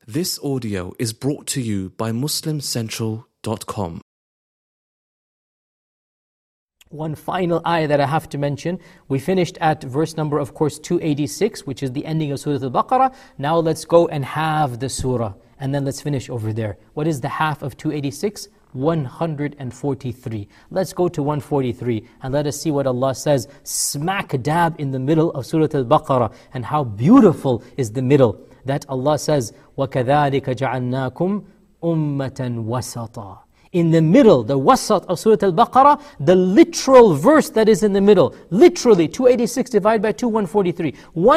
This audio is brought to you by MuslimCentral.com. One final ayah that I have to mention. We finished at verse number, of course, 286, which is the ending of Surah Al-Baqarah. Now let's go and halve the surah, and then let's finish over there. What is the half of 286? 143. Let's go to 143 and let us see what Allah says smack dab in the middle of Surah Al-Baqarah, and how beautiful is the middle. That Allah says, وَكَذَلِكَ جَعَلْنَاكُمْ أُمَّةً وَسَطًا. In the middle, the wasat of Surah Al-Baqarah, the literal verse that is in the middle, literally 286 divided by 2, 143.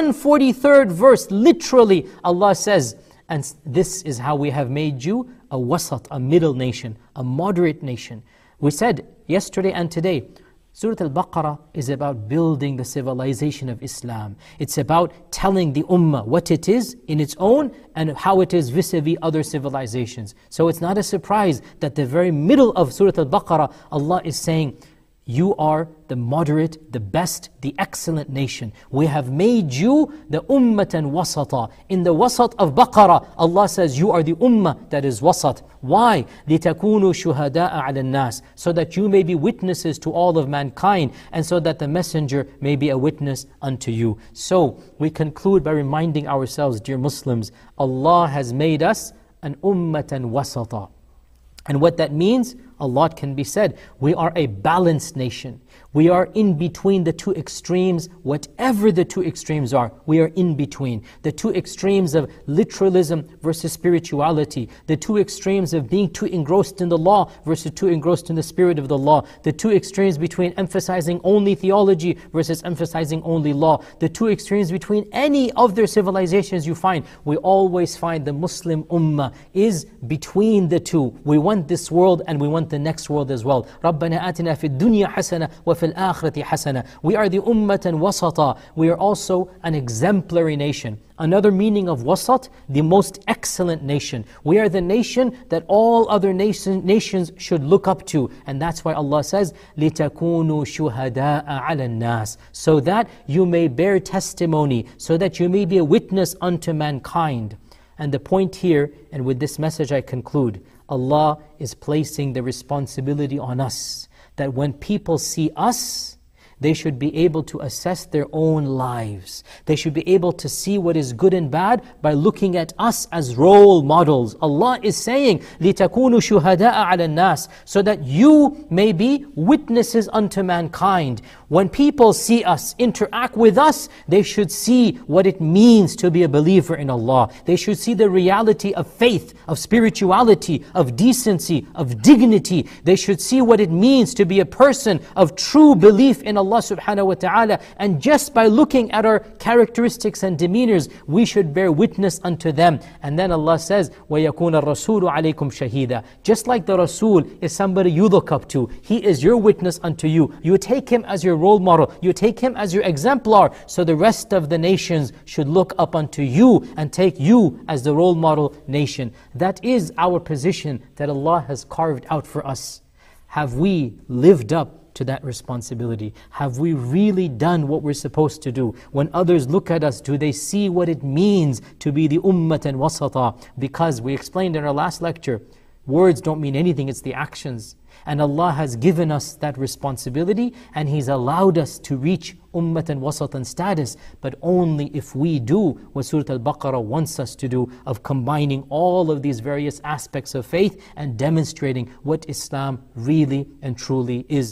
143rd verse, literally Allah says, and this is how we have made you a wasat, a middle nation, a moderate nation. We said yesterday and today, Surah Al-Baqarah is about building the civilization of Islam. It's about telling the ummah what it is in its own and how it is vis-a-vis other civilizations. So it's not a surprise that the very middle of Surah Al-Baqarah, Allah is saying, you are the moderate, the best, the excellent nation. We have made you the ummatan wasata. In the wasat of Baqarah, Allah says you are the ummah that is wasat. Why? لِتَكُونُوا شُهَدَاءَ عَلَى النَّاسِ. So that you may be witnesses to all of mankind, and so that the messenger may be a witness unto you. So we conclude by reminding ourselves, dear Muslims, Allah has made us an ummatan wasata. And what that means, a lot can be said. We are a balanced nation. We are in between the two extremes, whatever the two extremes are, we are in between. The two extremes of literalism versus spirituality. The two extremes of being too engrossed in the law versus too engrossed in the spirit of the law. The two extremes between emphasizing only theology versus emphasizing only law. The two extremes between any of their civilizations you find. We always find the Muslim ummah is between the two. We want this world and we want the next world as well. رَبَّنَا آتِنَا فِي الدُّنْيَا حَسَنَةً وَفِي الْآخِرَةِ حَسَنَةً. We are the ummatan wasata. We are also an exemplary nation. Another meaning of wasat, the most excellent nation. We are the nation that all other nations should look up to. And that's why Allah says, لِتَكُونُوا شُهَدَاءَ عَلَى النَّاسِ. So that you may bear testimony, so that you may be a witness unto mankind. And the point here, and with this message I conclude, Allah is placing the responsibility on us that when people see us, they should be able to assess their own lives. They should be able to see what is good and bad by looking at us as role models. Allah is saying, لِتَكُونُوا شُهَدَاءَ عَلَى النَّاسِ. So that you may be witnesses unto mankind. When people see us, interact with us, they should see what it means to be a believer in Allah. They should see the reality of faith, of spirituality, of decency, of dignity. They should see what it means to be a person of true belief in Allah subhanahu wa ta'ala. And just by looking at our characteristics and demeanors, we should bear witness unto them. And then Allah says, وَيَكُونَ الرَّسُولُ عَلَيْكُمْ شَهِيدًا. Just like the Rasul is somebody you look up to. He is your witness unto you. You take him as your role model. You take him as your exemplar. So the rest of the nations should look up unto you and take you as the role model nation. That is our position that Allah has carved out for us. Have we lived up to that responsibility? Have we really done what we're supposed to do? When others look at us, do they see what it means to be the ummatan wasata? Because we explained in our last lecture, words don't mean anything, it's the actions. And Allah has given us that responsibility, and He's allowed us to reach ummatan wasatan status, but only if we do what Surah Al-Baqarah wants us to do, of combining all of these various aspects of faith and demonstrating what Islam really and truly is.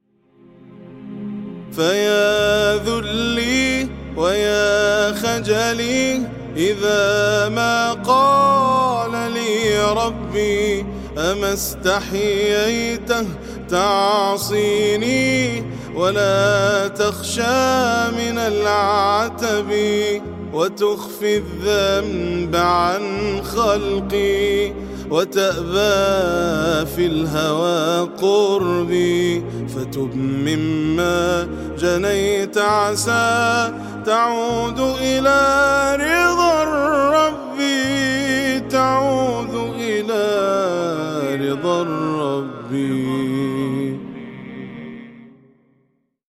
فيا ذلي ويا خجلي إذا ما قال لي ربي أما استحييته تعصيني ولا تخشى من العتب وتخفي الذنب عن خلقي وتأبى في الهوى قربي فتب مما جنيت عسى تعود إلى رضا